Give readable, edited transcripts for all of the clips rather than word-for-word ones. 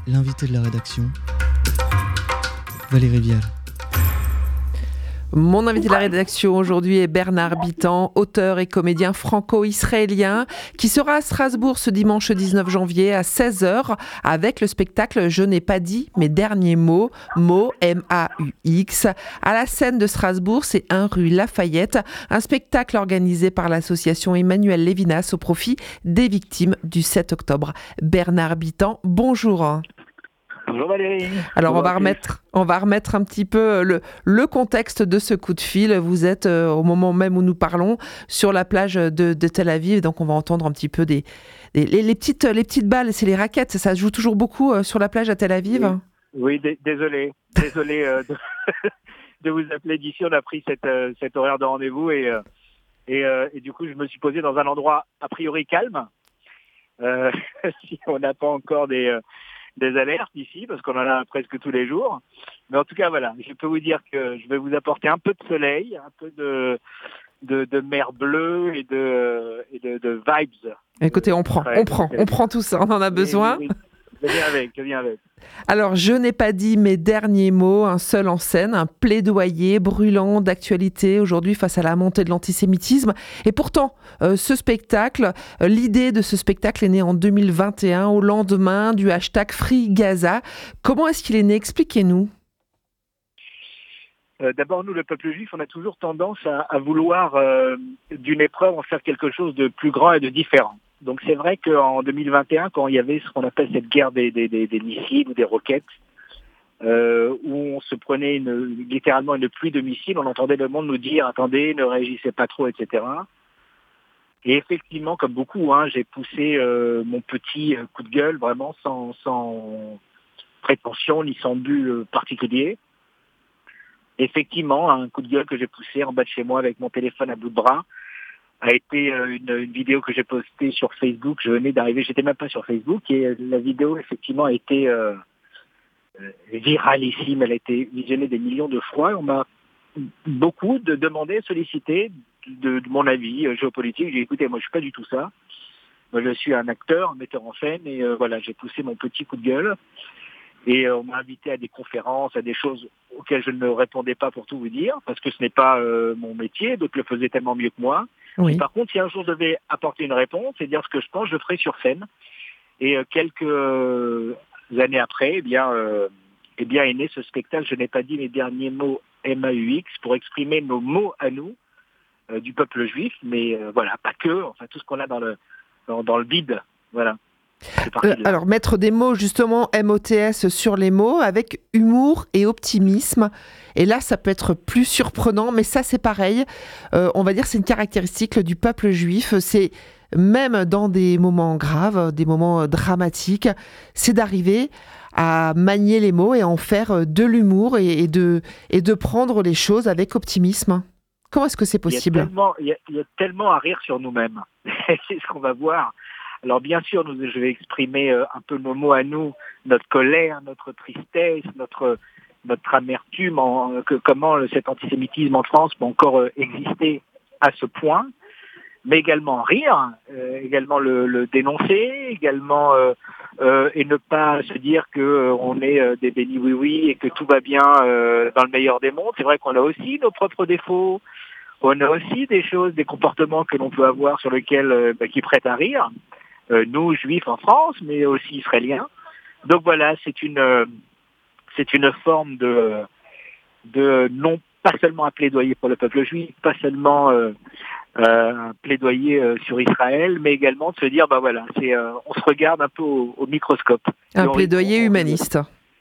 L'invité de la rédaction, Valérie Vial. Mon invité de la rédaction aujourd'hui est Bernard Bitan, auteur et comédien franco-israélien, qui sera à Strasbourg ce dimanche 19 janvier à 16h avec le spectacle Je n'ai pas dit mes derniers mots, mots M-A-U-X, à la scène de Strasbourg, c'est 1 rue Lafayette, un spectacle organisé par l'association Emmanuel Lévinas au profit des victimes du 7 octobre. Bernard Bitan, bonjour. Bonjour Valérie. Alors on va remettre un petit peu le contexte de ce coup de fil. Vous êtes au moment même où nous parlons sur la plage de Tel Aviv, donc on va entendre un petit peu les petites balles, c'est les raquettes. Ça se joue toujours beaucoup sur la plage à Tel Aviv. Oui, désolé de vous appeler d'ici. On a pris cet horaire de rendez-vous et du coup je me suis posé dans un endroit a priori calme. Si on n'a pas encore des alertes ici, parce qu'on en a presque tous les jours. Mais en tout cas, voilà, je peux vous dire que je vais vous apporter un peu de soleil, un peu de mer bleue et de vibes. Écoutez, on prend tout ça, on en a besoin. Oui. Je viens avec. Alors, je n'ai pas dit mes derniers mots, un seul en scène, un plaidoyer brûlant d'actualité aujourd'hui face à la montée de l'antisémitisme. Et pourtant, l'idée de ce spectacle est née en 2021, au lendemain du hashtag Free Gaza. Comment est-ce qu'il est né ? Expliquez-nous. D'abord, nous, le peuple juif, on a toujours tendance à vouloir d'une épreuve en faire quelque chose de plus grand et de différent. Donc c'est vrai qu'en 2021, quand il y avait ce qu'on appelle cette guerre des missiles ou des roquettes, où on se prenait littéralement une pluie de missiles, on entendait le monde nous dire « attendez, ne réagissez pas trop, etc. » Et effectivement, comme beaucoup, j'ai poussé mon petit coup de gueule, vraiment sans prétention ni sans but particulier. Effectivement, un coup de gueule que j'ai poussé en bas de chez moi avec mon téléphone à bout de bras a été une vidéo que j'ai postée sur Facebook. Je venais d'arriver, j'étais même pas sur Facebook, et la vidéo effectivement a été viralissime. Elle a été visionnée des millions de fois. On m'a beaucoup demandé, sollicité de mon avis géopolitique. J'ai dit, écoutez, moi je suis pas du tout ça. Moi je suis un acteur, un metteur en scène, et voilà, j'ai poussé mon petit coup de gueule. Et on m'a invité à des conférences, à des choses auxquelles je ne répondais pas, pour tout vous dire, parce que ce n'est pas mon métier, d'autres le faisaient tellement mieux que moi. Oui. Par contre, si un jour je devais apporter une réponse et dire ce que je pense, je le ferai sur scène. Et quelques années après, eh bien est né ce spectacle. Je n'ai pas dit mes derniers mots M-A-U-X pour exprimer nos mots à nous, du peuple juif, mais voilà, pas que, enfin tout ce qu'on a dans le vide, voilà. Alors, mettre des mots, justement, M-O-T-S sur les mots, avec humour et optimisme. Et là, ça peut être plus surprenant, mais ça, c'est pareil. On va dire c'est une caractéristique du peuple juif. C'est même dans des moments graves, des moments dramatiques, c'est d'arriver à manier les mots et à en faire de l'humour et de prendre les choses avec optimisme. Comment est-ce que c'est possible ? Il y a tellement à rire sur nous-mêmes. C'est ce qu'on va voir. Alors bien sûr, je vais exprimer un peu nos mots à nous, notre colère, notre tristesse, notre amertume, comment cet antisémitisme en France peut encore exister à ce point, mais également rire, également le dénoncer, également et ne pas se dire que on est des bénis oui-oui et que tout va bien dans le meilleur des mondes. C'est vrai qu'on a aussi nos propres défauts, on a aussi des choses, des comportements que l'on peut avoir sur lesquels qui prêtent à rire. Nous, juifs en France, mais aussi israéliens. Donc voilà, c'est une forme de non pas seulement un plaidoyer pour le peuple juif, pas seulement un plaidoyer sur Israël, mais également de se dire, voilà, on se regarde un peu au microscope. Un plaidoyer humaniste.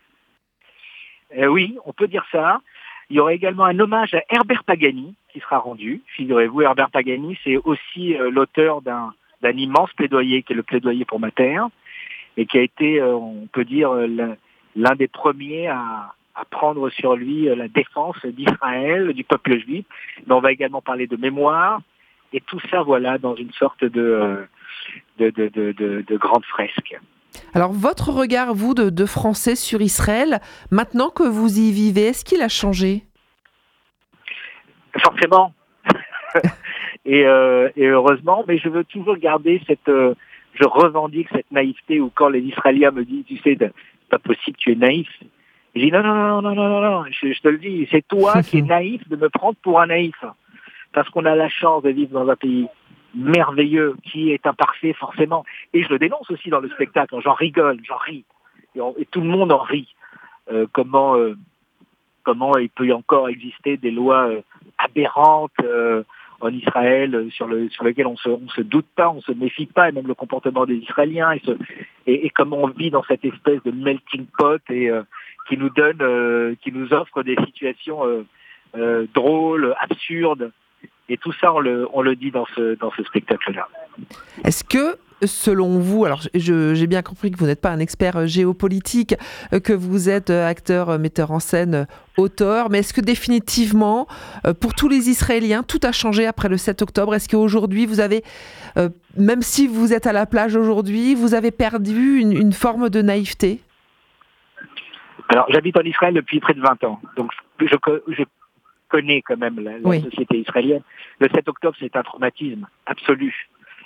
Oui, on peut dire ça. Il y aura également un hommage à Herbert Pagani qui sera rendu. Figurez-vous, Herbert Pagani, c'est aussi l'auteur d'un immense plaidoyer qui est le plaidoyer pour ma terre et qui a été, on peut dire, l'un des premiers à prendre sur lui la défense d'Israël, du peuple juif. Mais on va également parler de mémoire et tout ça, voilà, dans une sorte de grande fresque. Alors, votre regard, vous, de Français sur Israël, maintenant que vous y vivez, est-ce qu'il a changé ? Forcément. Et heureusement, mais je veux toujours garder je revendique cette naïveté où quand les Israéliens me disent, tu sais, pas possible, tu es naïf. Et je dis non, je te le dis, c'est toi qui es naïf de me prendre pour un naïf. Parce qu'on a la chance de vivre dans un pays merveilleux, qui est imparfait forcément. Et je le dénonce aussi dans le spectacle, j'en rigole, j'en ris. Et tout le monde en rit. Comment il peut y encore exister des lois aberrantes en Israël sur lesquelles on se doute pas, on se méfie pas, et même le comportement des Israéliens, et comment on vit dans cette espèce de melting pot et qui nous offre des situations drôles, absurdes. Et tout ça, on le dit dans ce spectacle-là. Est-ce que, selon vous, alors j'ai bien compris que vous n'êtes pas un expert géopolitique, que vous êtes acteur, metteur en scène, auteur, mais est-ce que définitivement, pour tous les Israéliens, tout a changé après le 7 octobre ? Est-ce qu'aujourd'hui, vous avez, même si vous êtes à la plage aujourd'hui, vous avez perdu une forme de naïveté ? Alors, j'habite en Israël depuis près de 20 ans, donc je connais quand même la société israélienne. Le 7 octobre, c'est un traumatisme absolu.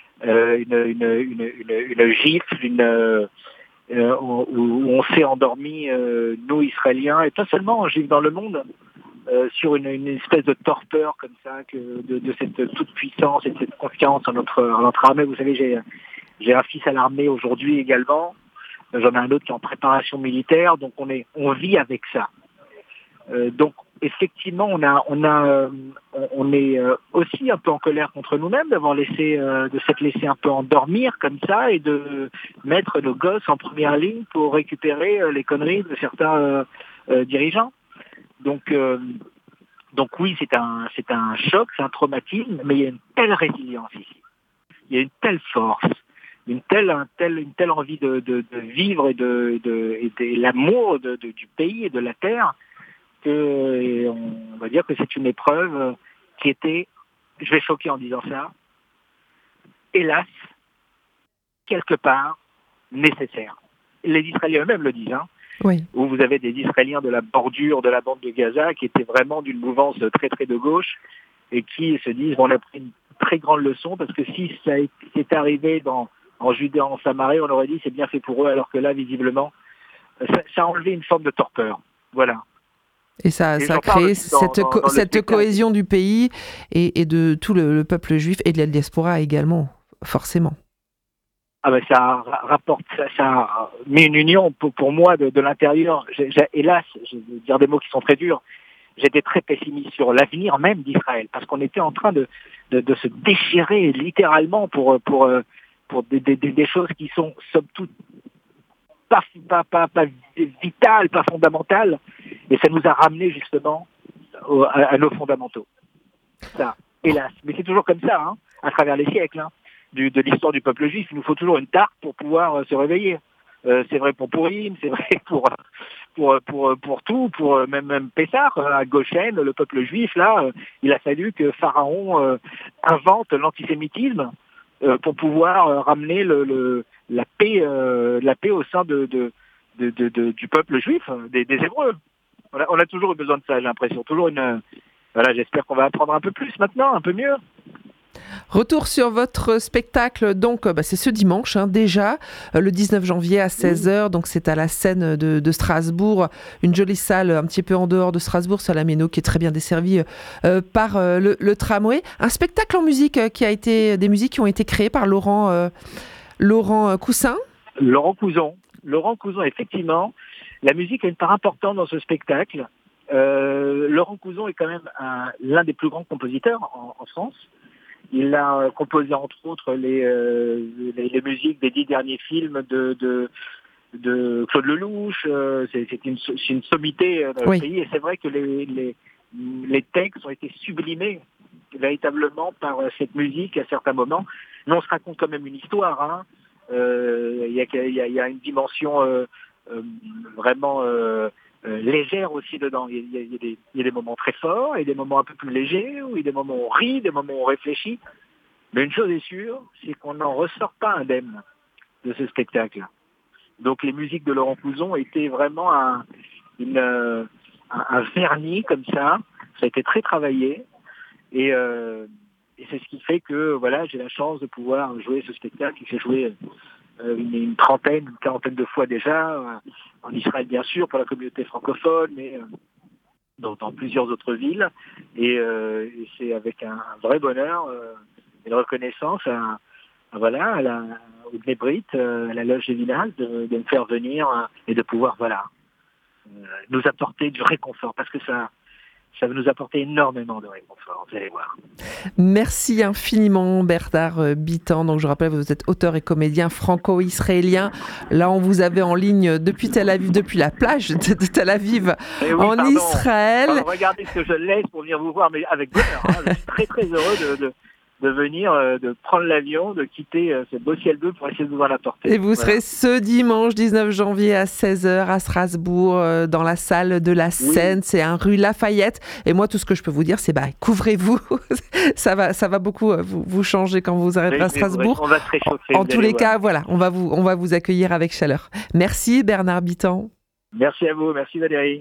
Une gifle, où on s'est endormi, nous Israéliens, et pas seulement juifs dans le monde, sur une espèce de torpeur comme ça, de cette toute puissance et de cette confiance en notre armée. Vous savez, j'ai un fils à l'armée aujourd'hui également. J'en ai un autre qui est en préparation militaire, donc on vit avec ça. Donc effectivement, on est aussi un peu en colère contre nous-mêmes de s'être laissé un peu endormir comme ça et de mettre nos gosses en première ligne pour récupérer les conneries de certains dirigeants. Donc oui, c'est un choc, c'est un traumatisme, mais il y a une telle résilience ici, il y a une telle force, une telle envie de vivre et l'amour du pays et de la terre. Et on va dire que c'est une épreuve qui était, je vais choquer en disant ça, hélas, quelque part, nécessaire. Les Israéliens eux-mêmes le disent, Oui. Où vous avez des Israéliens de la bordure de la bande de Gaza qui étaient vraiment d'une mouvance très très de gauche et qui se disent, on a pris une très grande leçon parce que si ça est arrivé en Judée, en Samarie, on aurait dit c'est bien fait pour eux, alors que là, visiblement, ça a enlevé une forme de torpeur. Voilà. Et ça a créé cette cohésion du pays et de tout le peuple juif et de la diaspora également, forcément. Ah ben ça rapporte, ça met une union pour moi de l'intérieur. Hélas, je vais dire des mots qui sont très durs, j'étais très pessimiste sur l'avenir même d'Israël, parce qu'on était en train de se déchirer littéralement pour des choses qui sont somme toute pas vitales, pas fondamentales, et ça nous a ramené justement à nos fondamentaux. Ça, hélas. Mais c'est toujours comme ça, à travers les siècles, de l'histoire du peuple juif. Il nous faut toujours une tarte pour pouvoir se réveiller. C'est vrai pour Purim, c'est vrai pour tout, pour même Pessah, à Goshen, le peuple juif, là, il a fallu que Pharaon invente l'antisémitisme pour pouvoir ramener la paix au sein du peuple juif, des Hébreux. On a toujours eu besoin de ça, j'ai l'impression. Voilà, j'espère qu'on va apprendre un peu plus maintenant, un peu mieux. Retour sur votre spectacle, donc c'est ce dimanche déjà, le 19 janvier à 16h, donc c'est à la Scène de Strasbourg, une jolie salle un petit peu en dehors de Strasbourg, salle Méno, qui est très bien desservie par le tramway. Un spectacle en musique des musiques qui ont été créées par Laurent Coussin. Laurent Couson, effectivement. La musique a une part importante dans ce spectacle. Laurent Couson est quand même l'un des plus grands compositeurs en France. Il a composé entre autres les musiques des 10 derniers films de Claude Lelouch. C'est une sommité dans le pays, et c'est vrai que les textes ont été sublimés véritablement par cette musique à certains moments. Mais on se raconte quand même une histoire. Il y a une dimension vraiment légère aussi dedans. Il y a des moments très forts et des moments un peu plus légers, où il y a des moments où on rit, des moments où on réfléchit. Mais une chose est sûre, c'est qu'on n'en ressort pas indemne de ce spectacle. Donc les musiques de Laurent Couson étaient vraiment un vernis comme ça. Ça a été très travaillé. Et c'est ce qui fait que voilà, j'ai la chance de pouvoir jouer ce spectacle qui s'est joué une quarantaine de fois déjà, en Israël bien sûr pour la communauté francophone, mais dans plusieurs autres villes. Et c'est avec un vrai bonheur, une reconnaissance au Bnei Brit, à la loge des villages, de me faire venir et de pouvoir nous apporter du réconfort, parce que ça va nous apporter énormément de réconfort, vous allez voir. Merci infiniment Bernard Bitan. Donc je rappelle, vous êtes auteur et comédien franco-israélien. Là, on vous avait en ligne depuis Tel Aviv, depuis la plage de Tel Aviv, Israël. Regardez ce que je laisse pour venir vous voir, mais avec bonheur. Je suis très très heureux de venir, de prendre l'avion, de quitter ce beau ciel bleu pour essayer de vous en apporter. Et vous serez ce dimanche 19 janvier à 16h à Strasbourg, dans la salle de la Seine, c'est un rue Lafayette. Et moi, tout ce que je peux vous dire, c'est couvrez-vous. ça va beaucoup vous changer quand vous arriverez à Strasbourg. On va se réchauffer. En tous les cas, on va vous accueillir avec chaleur. Merci Bernard Bitan. Merci à vous, merci Valérie.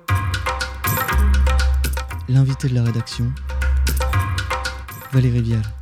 L'invité de la rédaction, Valérie Vial.